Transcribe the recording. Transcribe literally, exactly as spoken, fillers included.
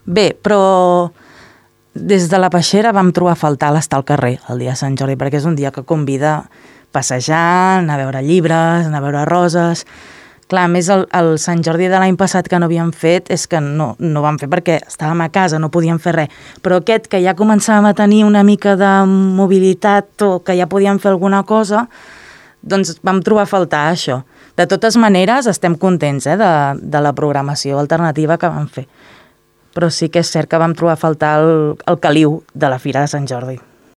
Bé, però des de la peixera vam trobar a faltar l'estar al carrer el dia de Sant Jordi, perquè és un dia que convida a passejar, anar a veure llibres, anar a veure roses. Clar, a més el, el Sant Jordi de l'any passat que no havíem fet és que no, no vam fer perquè estàvem a casa, no podíem fer res. Però aquest que ja començàvem a tenir una mica de mobilitat o que ja podíem fer alguna cosa, doncs vam trobar a faltar això. De totes maneres, estem contents eh, de, de la programació alternativa que vam fer. Però sí que és cert que vam trobar a faltar el, el caliu de la Fira de Sant Jordi.